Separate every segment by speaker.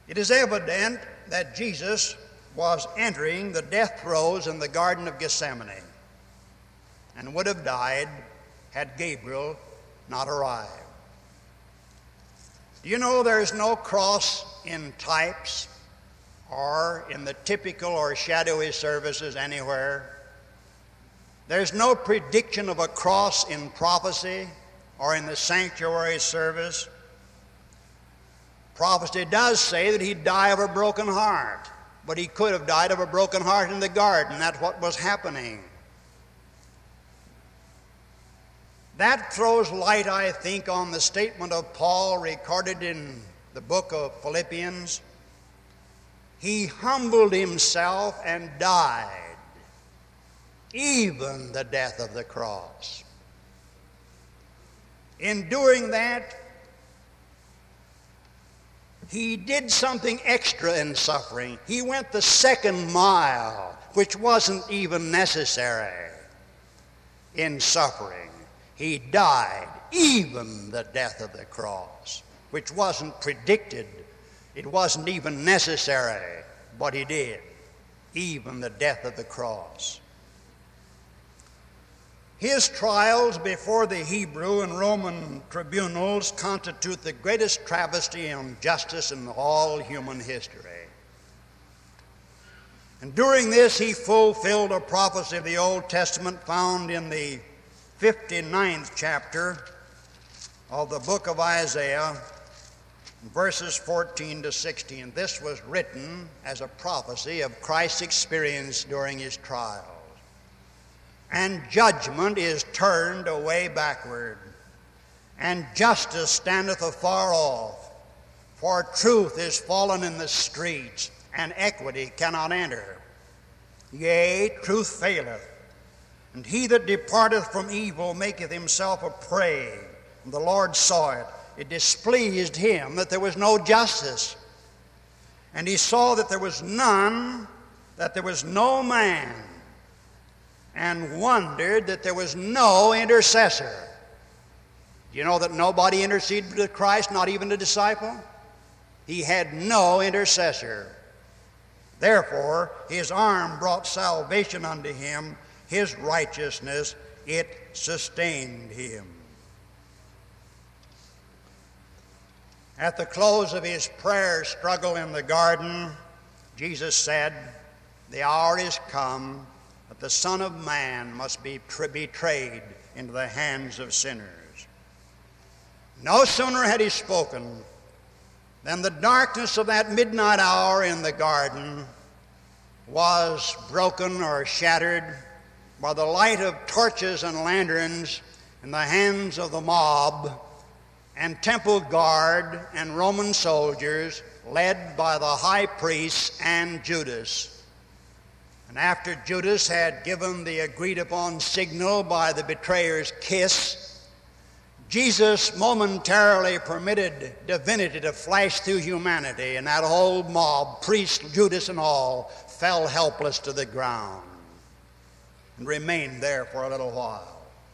Speaker 1: It is evident that Jesus was entering the death throes in the Garden of Gethsemane and would have died had Gabriel not arrived. Do you know there's no cross in types or in the typical or shadowy services anywhere? There's no prediction of a cross in prophecy or in the sanctuary service. Prophecy does say that he'd die of a broken heart, but he could have died of a broken heart in the garden. That's what was happening. That throws light, I think, on the statement of Paul recorded in the book of Philippians. He humbled himself and died, even the death of the cross. In doing that, he did something extra in suffering. He went the second mile, which wasn't even necessary in suffering. He died, even the death of the cross, which wasn't predicted. It wasn't even necessary, but he did, even the death of the cross. His trials before the Hebrew and Roman tribunals constitute the greatest travesty and injustice in all human history. And during this, he fulfilled a prophecy of the Old Testament found in the 59th chapter of the book of Isaiah, verses 14 to 16. This was written as a prophecy of Christ's experience during his trials. And judgment is turned away backward, and justice standeth afar off. For truth is fallen in the streets, and equity cannot enter. Yea, truth faileth, and he that departeth from evil maketh himself a prey. And the Lord saw it. It displeased him that there was no justice. And he saw that there was none, that there was no man, and wondered that there was no intercessor. You know that nobody interceded with Christ, not even the disciple? He had no intercessor. Therefore, his arm brought salvation unto him. His righteousness, it sustained him. At the close of his prayer struggle in the garden, Jesus said, "The hour is come that the Son of Man must be betrayed into the hands of sinners." No sooner had he spoken than the darkness of that midnight hour in the garden was broken or shattered by the light of torches and lanterns in the hands of the mob and temple guard and Roman soldiers led by the high priests and Judas. And after Judas had given the agreed-upon signal by the betrayer's kiss, Jesus momentarily permitted divinity to flash through humanity, and that whole mob, priests, Judas and all, fell helpless to the ground and remained there for a little while.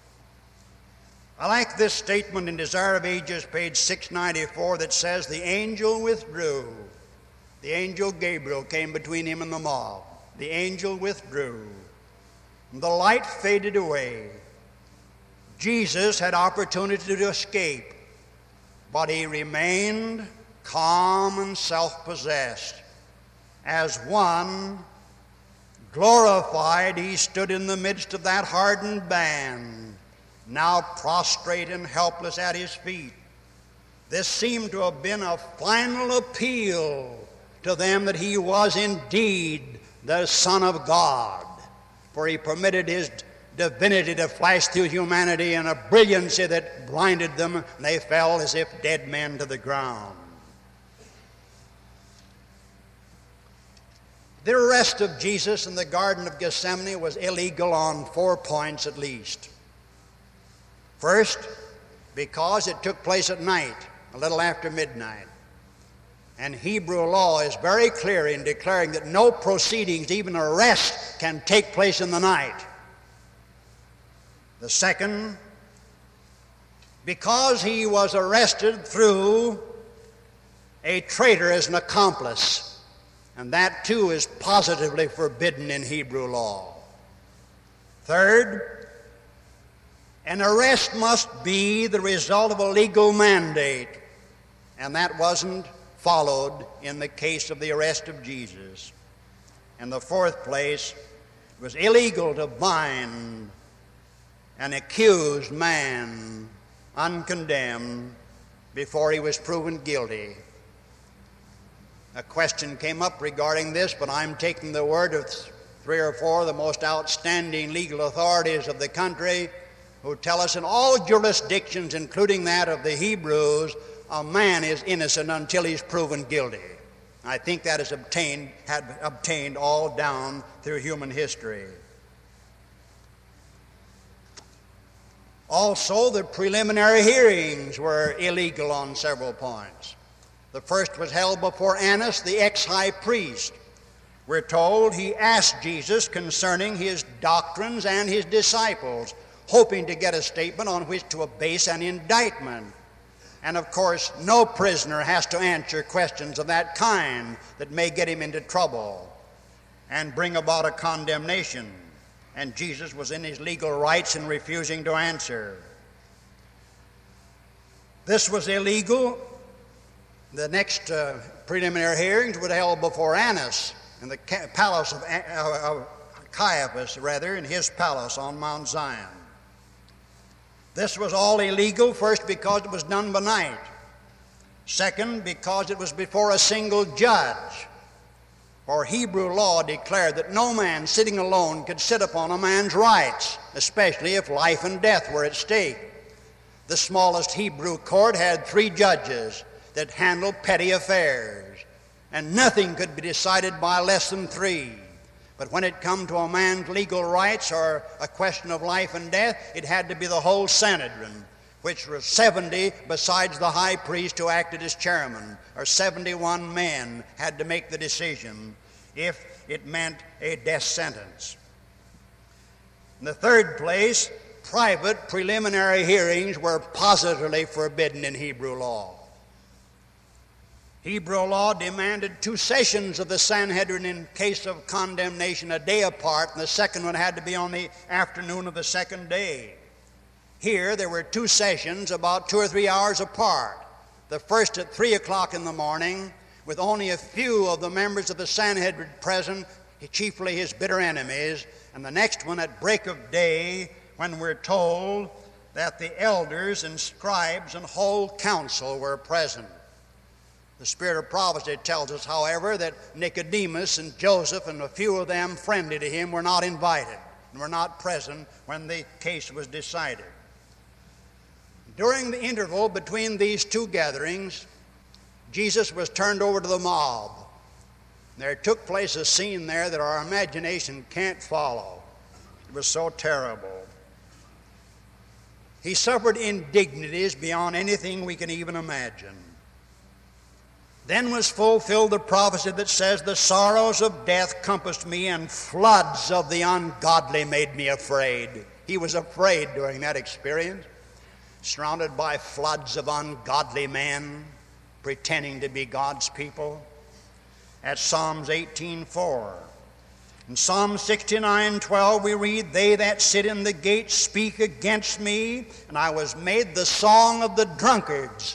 Speaker 1: I like this statement in Desire of Ages, page 694, that says, "The angel withdrew." The angel Gabriel came between him and the mob. The angel withdrew. The light faded away. Jesus had opportunity to escape, but he remained calm and self-possessed. As one glorified, he stood in the midst of that hardened band, now prostrate and helpless at his feet. This seemed to have been a final appeal to them that he was indeed the Son of God, for he permitted his divinity to flash through humanity in a brilliancy that blinded them, and they fell as if dead men to the ground. The arrest of Jesus in the Garden of Gethsemane was illegal on 4 points at least. First, because it took place at night, a little after midnight. And Hebrew law is very clear in declaring that no proceedings, even arrest, can take place in the night. The second, because he was arrested through a traitor as an accomplice, and that too is positively forbidden in Hebrew law. Third, an arrest must be the result of a legal mandate, and that wasn't followed in the case of the arrest of Jesus. In the fourth place, it was illegal to bind an accused man uncondemned before he was proven guilty. A question came up regarding this, but I'm taking the word of 3 or 4 of the most outstanding legal authorities of the country who tell us in all jurisdictions, including that of the Hebrews, a man is innocent until he's proven guilty. I think that is obtained all down through human history. Also, the preliminary hearings were illegal on several points. The first was held before Annas, the ex-high priest. We're told he asked Jesus concerning his doctrines and his disciples, hoping to get a statement on which to base an indictment. And of course, no prisoner has to answer questions of that kind that may get him into trouble and bring about a condemnation. And Jesus was in his legal rights in refusing to answer. This was illegal. The next preliminary hearings were held before Annas in the palace of Caiaphas, in his palace on Mount Zion. This was all illegal, first because it was done by night. Second, because it was before a single judge. For Hebrew law declared that no man sitting alone could sit upon a man's rights, especially if life and death were at stake. The smallest Hebrew court had 3 judges that handled petty affairs, and nothing could be decided by less than 3. But when it come to a man's legal rights or a question of life and death, it had to be the whole Sanhedrin, which was 70 besides the high priest who acted as chairman, or 71 men had to make the decision if it meant a death sentence. In the third place, private preliminary hearings were positively forbidden in Hebrew law. Hebrew law demanded 2 sessions of the Sanhedrin in case of condemnation, a day apart, and the second one had to be on the afternoon of the second day. Here there were 2 sessions about 2 or 3 hours apart. The first at 3 o'clock in the morning, with only a few of the members of the Sanhedrin present, chiefly his bitter enemies, and the next one at break of day, when we're told that the elders and scribes and whole council were present. The spirit of prophecy tells us, however, that Nicodemus and Joseph and a few of them friendly to him were not invited and were not present when the case was decided. During the interval between these 2 gatherings, Jesus was turned over to the mob. There took place a scene there that our imagination can't follow. It was so terrible. He suffered indignities beyond anything we can even imagine. Then was fulfilled the prophecy that says, "The sorrows of death compassed me, and floods of the ungodly made me afraid." He was afraid during that experience, surrounded by floods of ungodly men pretending to be God's people. At Psalms 18:4. In Psalm 69:12 we read, "They that sit in the gate speak against me, and I was made the song of the drunkards."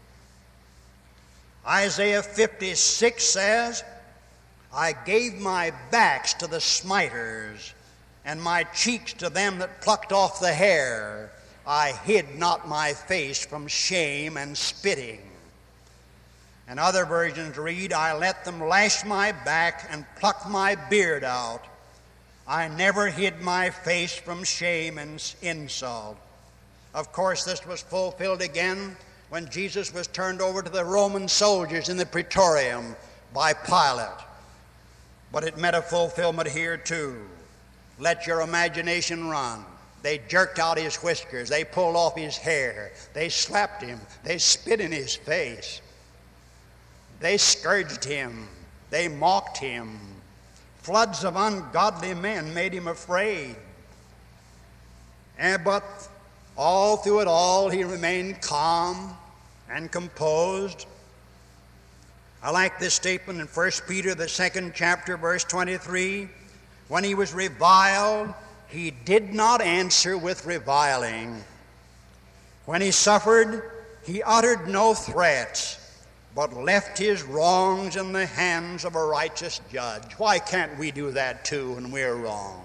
Speaker 1: Isaiah 56 says, "I gave my backs to the smiters, and my cheeks to them that plucked off the hair. I hid not my face from shame and spitting." And other versions read, "I let them lash my back and pluck my beard out. I never hid my face from shame and insult." Of course, this was fulfilled again when Jesus was turned over to the Roman soldiers in the Praetorium by Pilate. But it met a fulfillment here too. Let your imagination run. They jerked out his whiskers. They pulled off his hair. They slapped him. They spit in his face. They scourged him. They mocked him. Floods of ungodly men made him afraid. But all through it all, he remained calm and composed. I like this statement in 1 Peter, the 2nd chapter, verse 23. When he was reviled, he did not answer with reviling. When he suffered, he uttered no threats, but left his wrongs in the hands of a righteous judge. Why can't we do that too when we're wronged?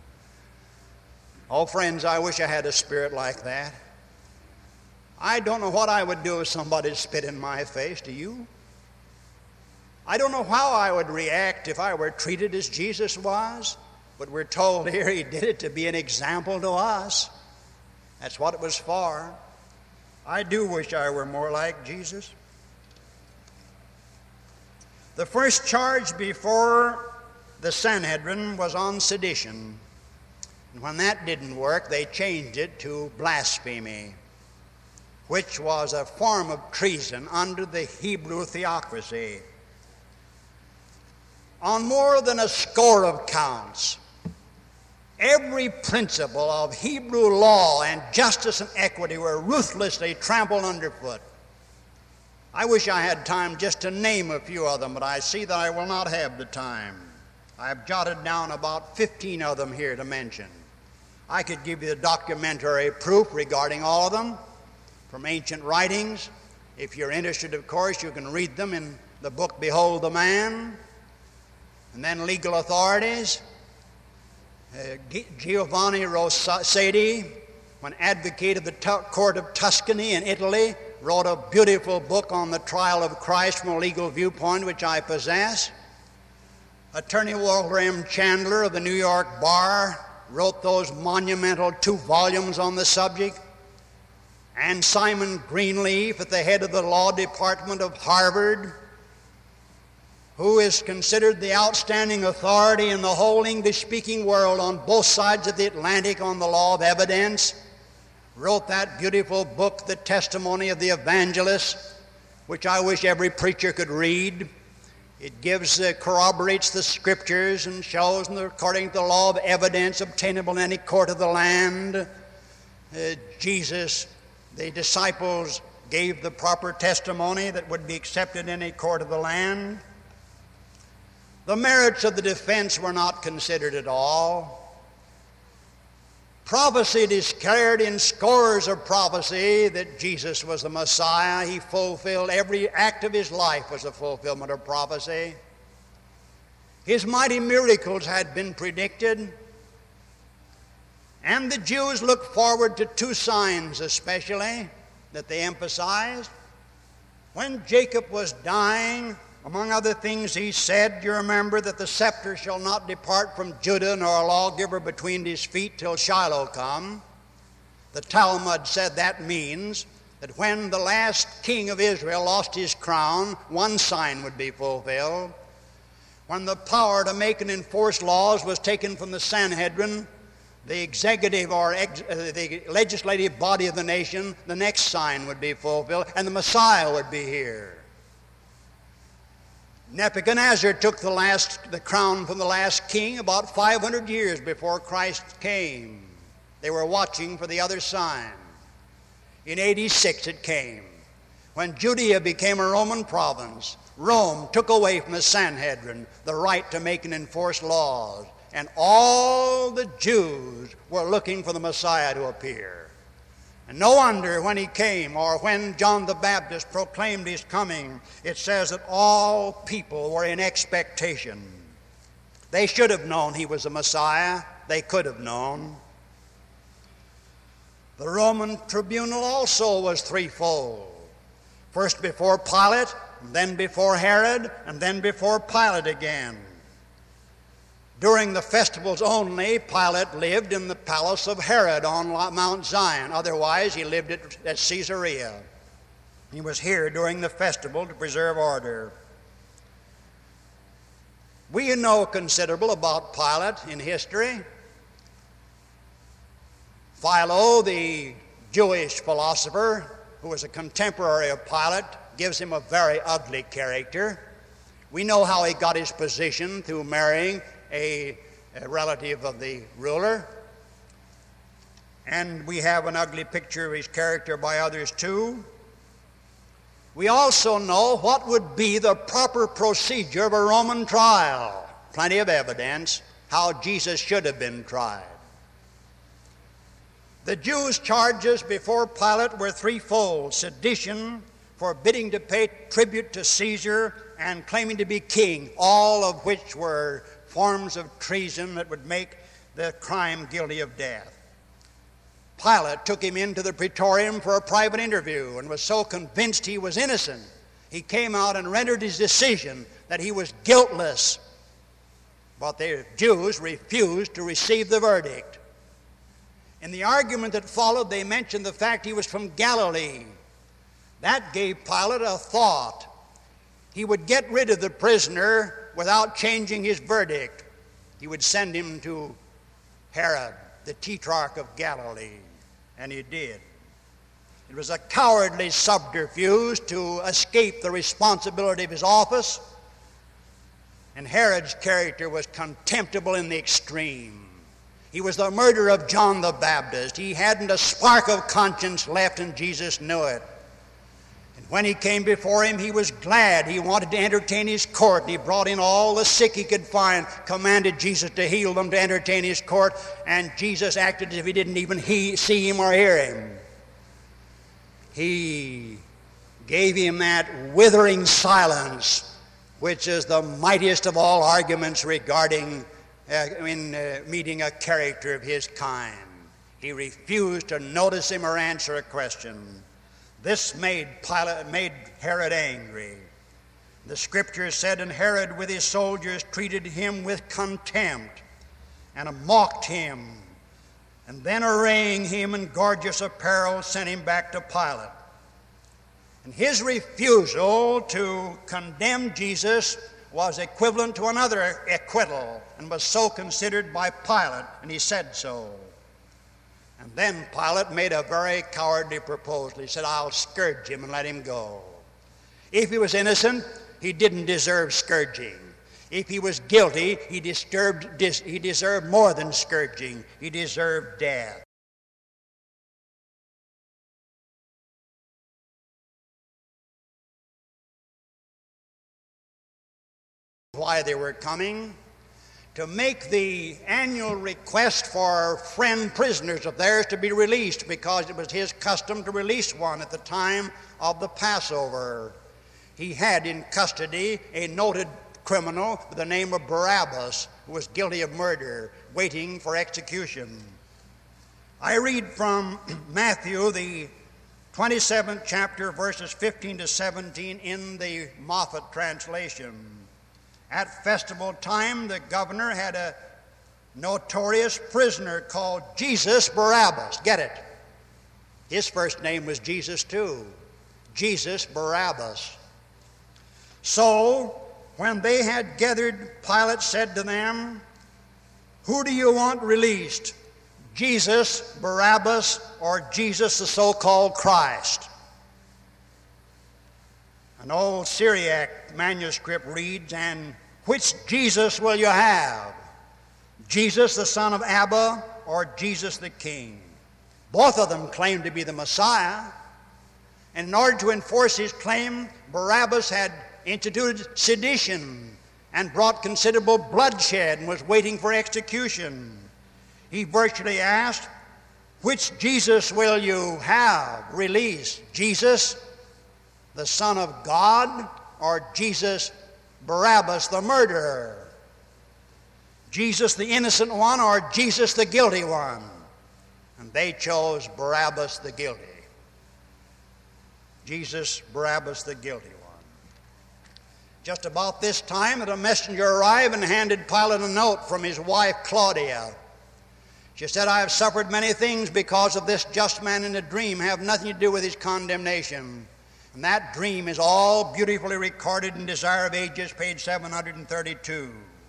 Speaker 1: Oh, friends, I wish I had a spirit like that. I don't know what I would do if somebody spit in my face. Do you? I don't know how I would react if I were treated as Jesus was, but we're told here he did it to be an example to us. That's what it was for. I do wish I were more like Jesus. The first charge before the Sanhedrin was on sedition. And when that didn't work, they changed it to blasphemy, which was a form of treason under the Hebrew theocracy. On more than a score of counts, every principle of Hebrew law and justice and equity were ruthlessly trampled underfoot. I wish I had time just to name a few of them, but I see that I will not have the time. I've jotted down about 15 of them here to mention. I could give you the documentary proof regarding all of them from ancient writings. If you're interested, of course, you can read them in the book Behold the Man. And then legal authorities. Giovanni Rossetti, when advocate of the court of Tuscany in Italy, wrote a beautiful book on the trial of Christ from a legal viewpoint, which I possess. Attorney Walter M. Chandler of the New York Bar wrote those monumental 2 volumes on the subject. And Simon Greenleaf, at the head of the law department of Harvard, who is considered the outstanding authority in the whole English-speaking world on both sides of the Atlantic on the law of evidence, wrote that beautiful book, The Testimony of the Evangelist, which I wish every preacher could read. It corroborates the Scriptures and shows them according to the law of evidence obtainable in any court of the land. Jesus, the disciples, gave the proper testimony that would be accepted in any court of the land. The merits of the defense were not considered at all. Prophecy declared in scores of prophecy that Jesus was the Messiah. He fulfilled every act of his life was a fulfillment of prophecy. His mighty miracles had been predicted. And the Jews looked forward to 2 signs especially that they emphasized. When Jacob was dying, among other things, he said, you remember, that the scepter shall not depart from Judah, nor a lawgiver between his feet till Shiloh come. The Talmud said that means that when the last king of Israel lost his crown, 1 sign would be fulfilled. When the power to make and enforce laws was taken from the Sanhedrin, the executive or the legislative body of the nation, the next sign would be fulfilled, and the Messiah would be here. Nebuchadnezzar took the crown from the last king about 500 years before Christ came. They were watching for the other sign. In 86 it came. When Judea became a Roman province, Rome took away from the Sanhedrin the right to make and enforce laws, and all the Jews were looking for the Messiah to appear. And no wonder when he came, or when John the Baptist proclaimed his coming, it says that all people were in expectation. They should have known he was the Messiah. They could have known. The Roman tribunal also was threefold. First before Pilate, and then before Herod, and then before Pilate again. During the festivals only, Pilate lived in the palace of Herod on Mount Zion. Otherwise, he lived at Caesarea. He was here during the festival to preserve order. We know considerable about Pilate in history. Philo, the Jewish philosopher, who was a contemporary of Pilate, gives him a very ugly character. We know how he got his position through marrying a relative of the ruler. And we have an ugly picture of his character by others too. We also know what would be the proper procedure of a Roman trial. Plenty of evidence how Jesus should have been tried. The Jews' charges before Pilate were threefold: sedition, forbidding to pay tribute to Caesar, and claiming to be king, all of which were forms of treason that would make the crime guilty of death. Pilate took him into the praetorium for a private interview and was so convinced he was innocent, he came out and rendered his decision that he was guiltless. But the Jews refused to receive the verdict. In the argument that followed, they mentioned the fact he was from Galilee. That gave Pilate a thought. He would get rid of the prisoner without changing his verdict. He would send him to Herod, the tetrarch of Galilee, and he did. It was a cowardly subterfuge to escape the responsibility of his office, and Herod's character was contemptible in the extreme. He was the murderer of John the Baptist. He hadn't a spark of conscience left, and Jesus knew it. And when he came before him, he was glad. He wanted to entertain his court. He brought in all the sick he could find, commanded Jesus to heal them, to entertain his court, and Jesus acted as if he didn't even see him or hear him. He gave him that withering silence, which is the mightiest of all arguments regarding meeting a character of his kind. He refused to notice him or answer a question. This made Herod angry. The scriptures said, and Herod with his soldiers treated him with contempt and mocked him, and then arraying him in gorgeous apparel sent him back to Pilate. And his refusal to condemn Jesus was equivalent to another acquittal, and was so considered by Pilate, and he said so. And then Pilate made a very cowardly proposal. He said, I'll scourge him and let him go. If he was innocent, he didn't deserve scourging. If he was guilty, he deserved more than scourging. He deserved death. Why they were coming? To make the annual request for friend prisoners of theirs to be released, because it was his custom to release one at the time of the Passover. He had in custody a noted criminal with the name of Barabbas, who was guilty of murder, waiting for execution. I read from Matthew, the 27th chapter, verses 15 to 17 in the Moffat translation. At festival time, the governor had a notorious prisoner called Jesus Barabbas. Get it? His first name was Jesus too. Jesus Barabbas. So, when they had gathered, Pilate said to them, who do you want released? Jesus Barabbas or Jesus the so-called Christ? An old Syriac manuscript reads, and which Jesus will you have? Jesus the son of Abba or Jesus the king? Both of them claimed to be the Messiah. And in order to enforce his claim, Barabbas had instituted sedition and brought considerable bloodshed and was waiting for execution. He virtually asked, which Jesus will you have released? Jesus, the Son of God, or Jesus Barabbas, the murderer? Jesus, the innocent one, or Jesus, the guilty one? And they chose Barabbas, the guilty. Jesus, Barabbas, the guilty one. Just about this time, that a messenger arrived and handed Pilate a note from his wife, Claudia. She said, I have suffered many things because of this just man in a dream, have nothing to do with his condemnation. And that dream is all beautifully recorded in Desire of Ages, page 732.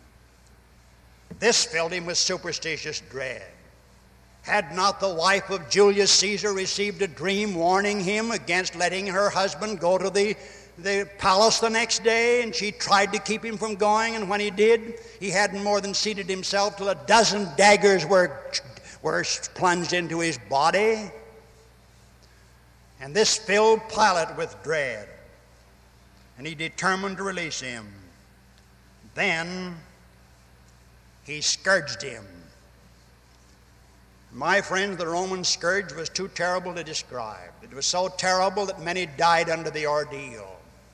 Speaker 1: This filled him with superstitious dread. Had not the wife of Julius Caesar received a dream warning him against letting her husband go to the palace the next day, and she tried to keep him from going, and when he did, he hadn't more than seated himself till a dozen daggers were plunged into his body? And this filled Pilate with dread. and he determined to release him. Then he scourged him. My friends, the Roman scourge was too terrible to describe. It was so terrible that many died under the ordeal.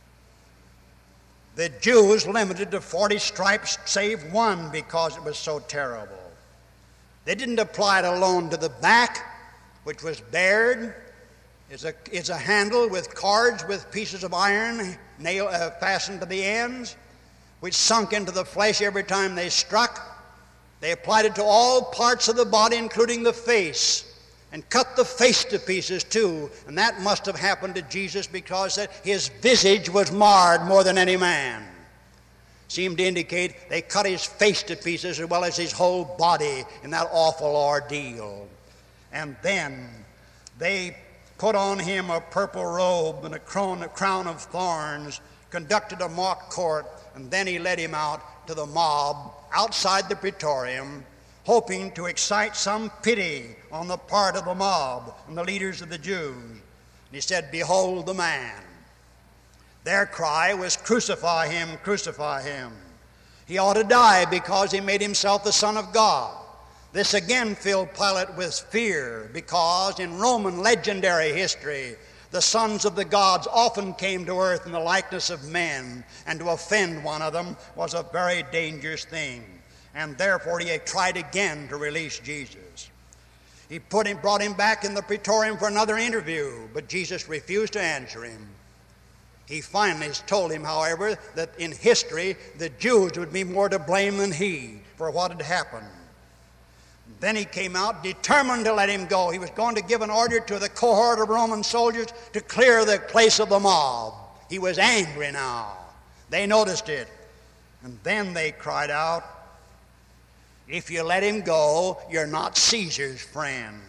Speaker 1: The Jews limited to 40 stripes save one because it was so terrible. They didn't apply it alone to the back, which was bared. It's a handle with cords with pieces of iron fastened to the ends, which sunk into the flesh every time they struck. They applied it to all parts of the body, including the face, and cut the face to pieces too. And that must have happened to Jesus because his visage was marred more than any man. Seemed to indicate they cut his face to pieces as well as his whole body in that awful ordeal. And then they put on him a purple robe and a crown of thorns, conducted a mock court, and then he led him out to the mob outside the praetorium, hoping to excite some pity on the part of the mob and the leaders of the Jews. And he said, "Behold the man." Their cry was, "Crucify him, crucify him. He ought to die because he made himself the Son of God." This again filled Pilate with fear because in Roman legendary history, the sons of the gods often came to earth in the likeness of men, and to offend one of them was a very dangerous thing. And therefore he tried again to release Jesus. He brought him back in the praetorium for another interview, but Jesus refused to answer him. He finally told him, however, that in history the Jews would be more to blame than he for what had happened. Then he came out determined to let him go. He was going to give an order to the cohort of Roman soldiers to clear the place of the mob. He was angry now. They noticed it. And then they cried out, "If you let him go, you're not Caesar's friend,"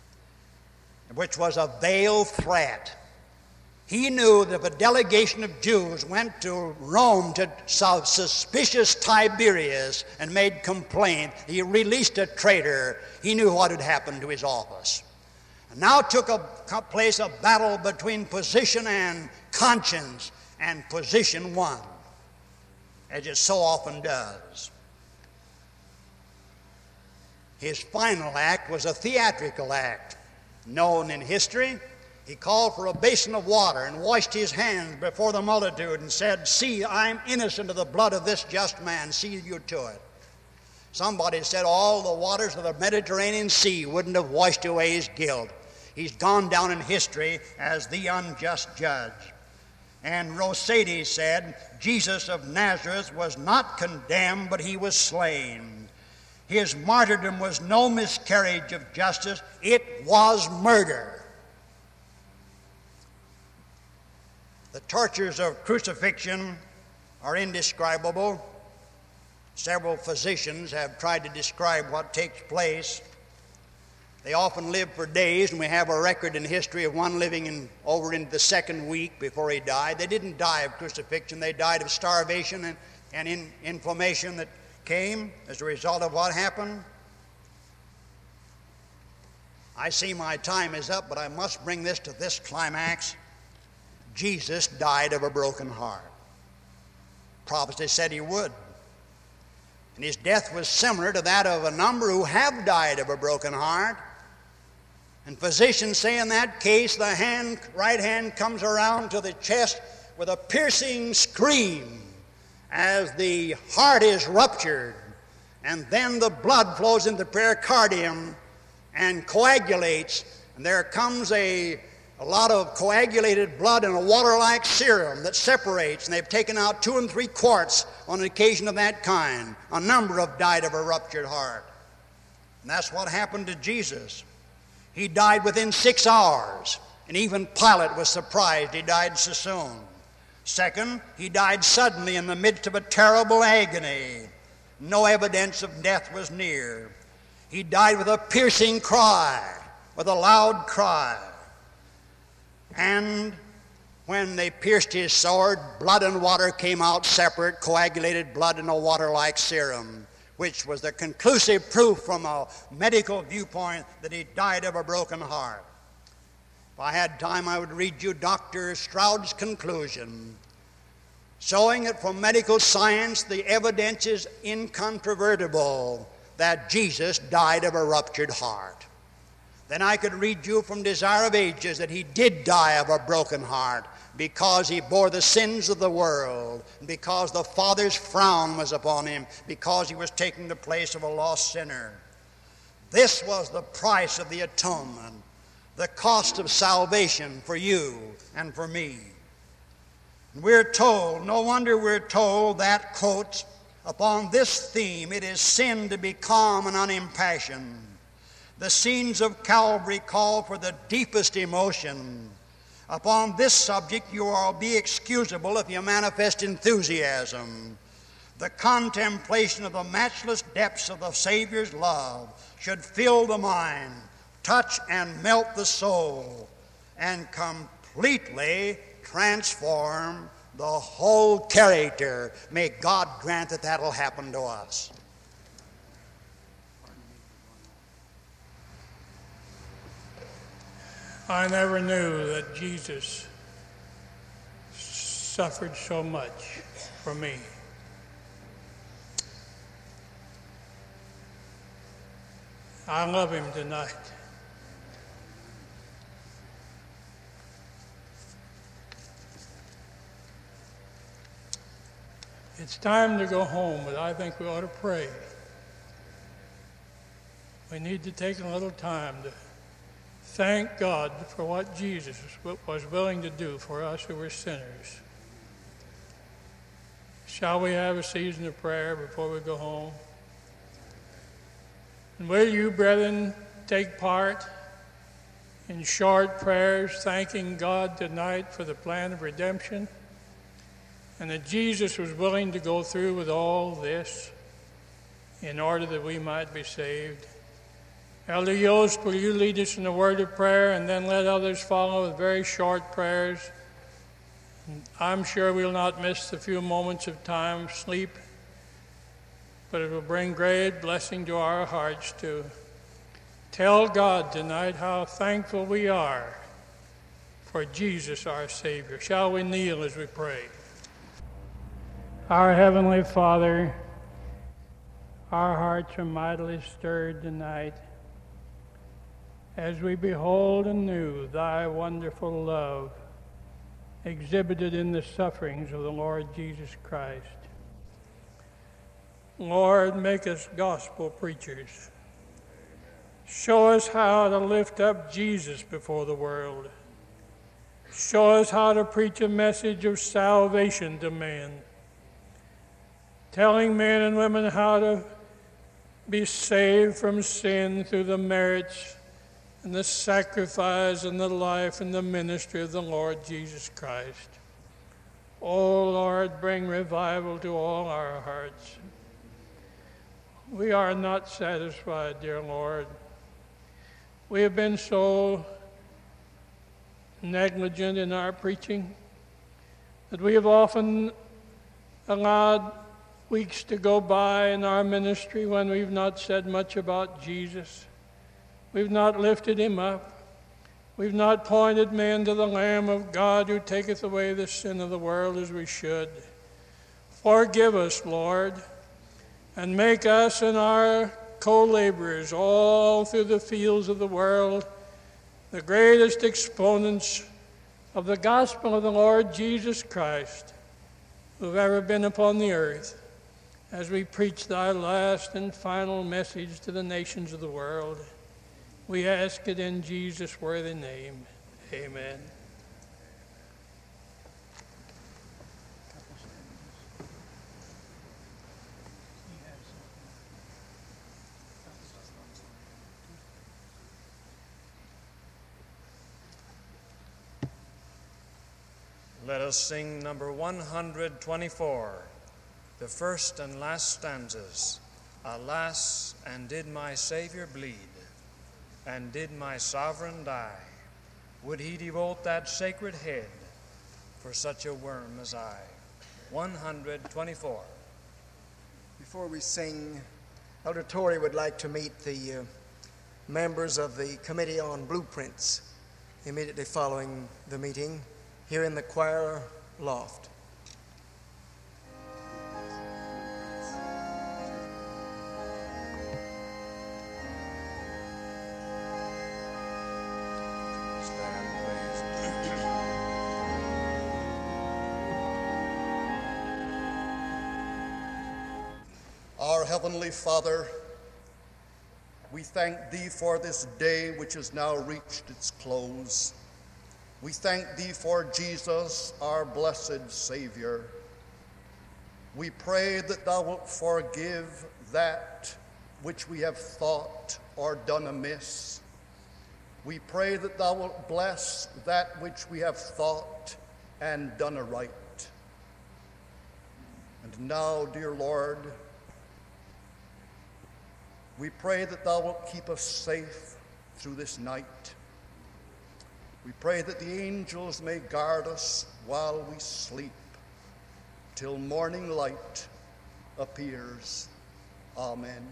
Speaker 1: which was a veiled threat. He knew that if a delegation of Jews went to Rome to suspicious Tiberius and made complaint, he released a traitor, he knew what had happened to his office. And now took place a battle between position and conscience, and position won, as it so often does. His final act was a theatrical act, known in history. He called for a basin of water and washed his hands before the multitude and said, "See, I'm innocent of the blood of this just man. See you to it." Somebody said all the waters of the Mediterranean Sea wouldn't have washed away his guilt. He's gone down in history as the unjust judge. And Rossetti said, "Jesus of Nazareth was not condemned, but he was slain. His martyrdom was no miscarriage of justice, it was murder." The tortures of crucifixion are indescribable. Several physicians have tried to describe what takes place. They often live for days, and we have a record in history of one living over into the second week before he died. They didn't die of crucifixion. They died of starvation and inflammation that came as a result of what happened. I see my time is up, but I must bring this to this climax. Jesus died of a broken heart. Prophecy said he would. And his death was similar to that of a number who have died of a broken heart. And physicians say in that case the right hand comes around to the chest with a piercing scream as the heart is ruptured. And then the blood flows into the pericardium and coagulates. And there comes a lot of coagulated blood in a water-like serum that separates, and they've taken out 2 3 quarts on an occasion of that kind. A number have died of a ruptured heart. And that's what happened to Jesus. He died within 6 hours, and even Pilate was surprised he died so soon. Second, he died suddenly in the midst of a terrible agony. No evidence of death was near. He died with a piercing cry, with a loud cry. And when they pierced his sword, blood and water came out separate, coagulated blood in a water-like serum, which was the conclusive proof from a medical viewpoint that he died of a broken heart. If I had time, I would read you Dr. Stroud's conclusion. showing that from medical science the evidence is incontrovertible that Jesus died of a ruptured heart. Then I could read you from Desire of Ages that he did die of a broken heart because he bore the sins of the world, because the Father's frown was upon him, because he was taking the place of a lost sinner. This was the price of the atonement, the cost of salvation for you and for me. We're told, no wonder we're told that, quote, upon this theme it is sin to be calm and unimpassioned. The scenes of Calvary call for the deepest emotion. Upon this subject you will be excusable if you manifest enthusiasm. The contemplation of the matchless depths of the Savior's love should fill the mind, touch and melt the soul, and completely transform the whole character. May God grant that that'll happen to us.
Speaker 2: I never knew that Jesus suffered so much for me. I love him tonight. It's time to go home, but I think we ought to pray. We need to take a little time to thank God for what Jesus was willing to do for us who were sinners. Shall we have a season of prayer before we go home? And will you, brethren, take part in short prayers thanking God tonight for the plan of redemption and that Jesus was willing to go through with all this in order that we might be saved? Elder Yost, will you lead us in a word of prayer and then let others follow with very short prayers? And I'm sure we'll not miss the few moments of time, sleep, but it will bring great blessing to our hearts to tell God tonight how thankful we are for Jesus our Savior. Shall we kneel as we pray? Our Heavenly Father, our hearts are mightily stirred tonight as we behold anew thy wonderful love exhibited in the sufferings of the Lord Jesus Christ. Lord, make us gospel preachers. Show us how to lift up Jesus before the world. Show us how to preach a message of salvation to men, telling men and women how to be saved from sin through the merits and the sacrifice and the life and the ministry of the Lord Jesus Christ. Oh, Lord, bring revival to all our hearts. We are not satisfied, dear Lord. We have been so negligent in our preaching that we have often allowed weeks to go by in our ministry when we've not said much about Jesus. We've not lifted him up. We've not pointed men to the Lamb of God who taketh away the sin of the world as we should. Forgive us, Lord, and make us and our co-laborers all through the fields of the world the greatest exponents of the gospel of the Lord Jesus Christ who've ever been upon the earth, as we preach thy last and final message to the nations of the world. We ask it in Jesus' worthy name. Amen.
Speaker 3: Let us sing number 124, the first and last stanzas. Alas, and did my Savior bleed, and did my sovereign die? Would he devote that sacred head for such a worm as I? 124.
Speaker 4: Before we sing, Elder Torrey would like to meet the members of the Committee on Blueprints immediately following the meeting here in the choir loft.
Speaker 5: Our Heavenly Father, we thank Thee for this day which has now reached its close. We thank Thee for Jesus, our blessed Savior. We pray that Thou wilt forgive that which we have thought or done amiss. We pray that Thou wilt bless that which we have thought and done aright. And now, dear Lord, we pray that Thou wilt keep us safe through this night. We pray that the angels may guard us while we sleep, till morning light appears. Amen.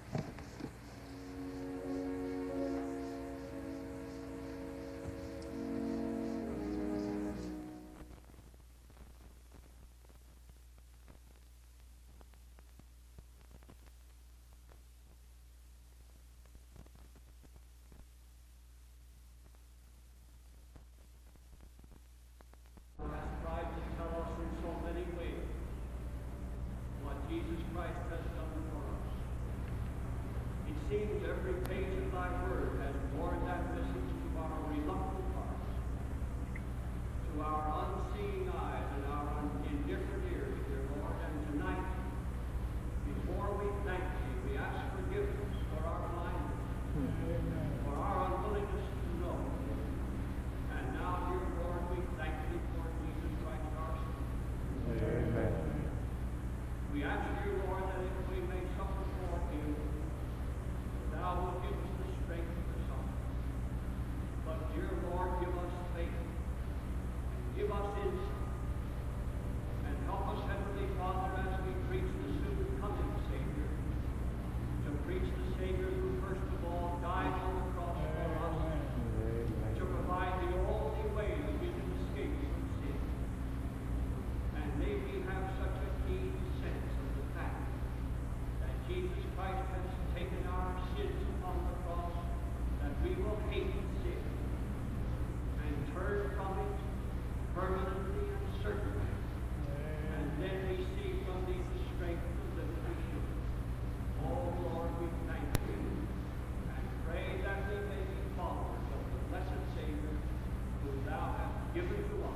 Speaker 2: Every page of thy word has borne that message to our reluctant hearts, to our unseeing eyes and our indifferent ears, dear Lord. And tonight, before we thank thee, we ask forgiveness for our blindness, for our unwillingness to know. And now, dear Lord, we thank thee for Jesus Christ our Son. Amen. We ask, dear Lord, that if we may suffer for him, Thou wilt give us the strength to suffer. But, dear Lord, give us faith, and give us insight, and help us, Heavenly Father, as we preach the soon coming Savior, to preach the Savior who first of all died on the cross for us, to provide the only way that we can escape from sin. And may we have such a keen sense of the fact that Jesus Christ has taken our sins upon the cross, that we will hate sin and turn from it permanently and certainly, and then receive from thee the strength to live as should. Oh Lord, we thank you and pray that we may be followers of the blessed Savior who thou hast given to us.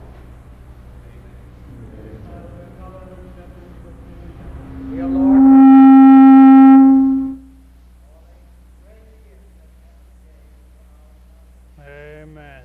Speaker 2: Amen. Dear Lord, amen.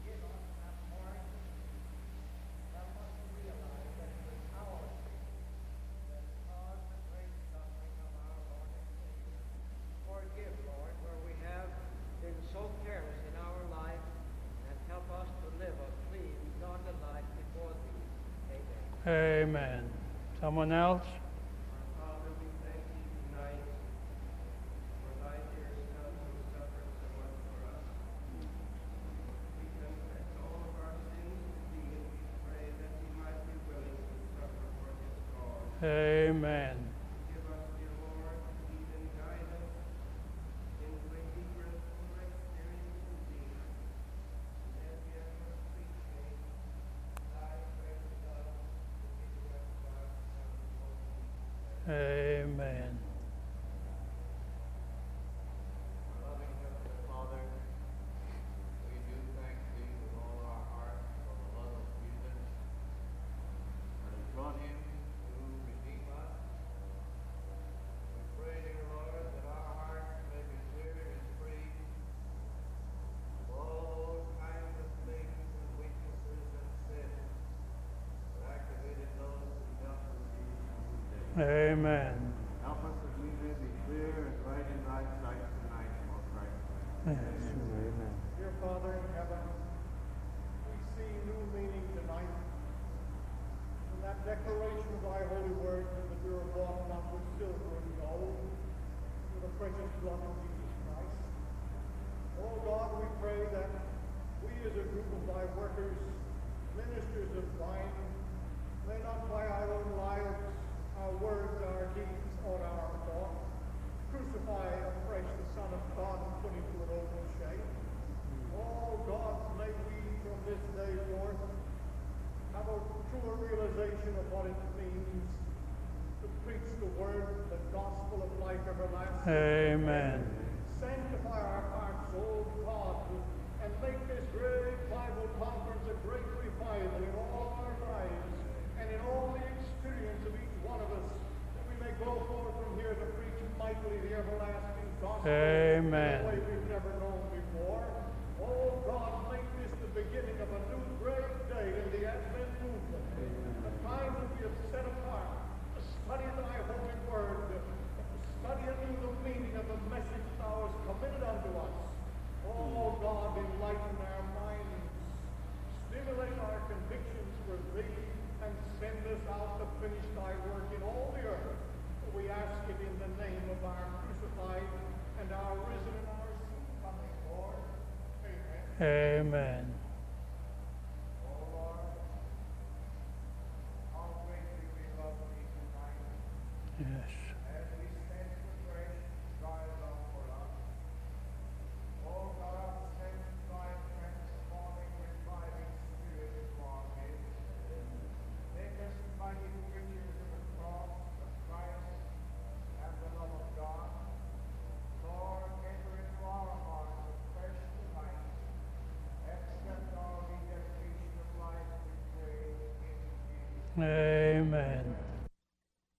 Speaker 6: Forgive, Lord, where we have been so careless in our life, and help us to live a clean, godly life before thee. Amen.
Speaker 2: Amen. Someone else?
Speaker 6: Father, we thank you tonight for thy dear Son who suffered so much for us. We confess all of our sins to thee, and we pray that he might be willing to suffer for his cause.
Speaker 2: Amen.
Speaker 6: Give us, dear Lord, lead and guide us into a deeper and fuller experience of thee, and as we ever appreciate thy great love to give us thy Son, Lord Jesus.
Speaker 2: Amen.
Speaker 6: Loving Heavenly Father, we do thank thee with all our hearts for the love of Jesus that has brought him to redeem us. We pray, dear Lord, that our hearts may be clear and free of all those kinds of things and weaknesses and sins that activated those who dealt with thee today.
Speaker 2: Amen.
Speaker 6: Help us that we may be clear and right in thy sight tonight, O Christ.
Speaker 2: Amen.
Speaker 7: Dear Father in heaven, we see new meaning tonight in that declaration of thy holy word that we are bought not with silver and gold, with the precious blood of Jesus Christ. Oh God, we pray that we as a group of thy workers, ministers of thine, may not by our own lives, our words, our deeds, or our thoughts, crucify afresh the Son of God and put him to an open shame. Oh God, may we from this day forth have a truer realization of what it means to preach the word, the gospel, everlasting.
Speaker 2: Amen.
Speaker 7: Sanctify our hearts, O God, and make this great Bible conference a great revival in all our lives and in all the experience of each one of us, that we may go forth from here to preach mightily the everlasting gospel
Speaker 2: Amen.
Speaker 7: in a way we've never known before. Oh God, make this the beginning of a new great day in the Advent movement, a time that we have set apart to study thy holy word, to study anew the meaning of the message thou hast committed unto us. Oh God, enlighten our minds, stimulate our convictions for thee, and send us out to finish thy work in all the earth. We ask it in the name of our crucified and our risen and our soon coming Lord. Amen.
Speaker 2: Amen.
Speaker 6: Oh Lord, how greatly we love thee tonight,
Speaker 2: Yes.
Speaker 6: as we sense the fresh rise up for us. Oh God, send thy transforming, reviving spirit into our midst. Make us mighty preachers of the cross of Christ and the love of God. Lord, enter into our hearts with fresh delight. Accept our rededication of life, we pray, in Jesus' name.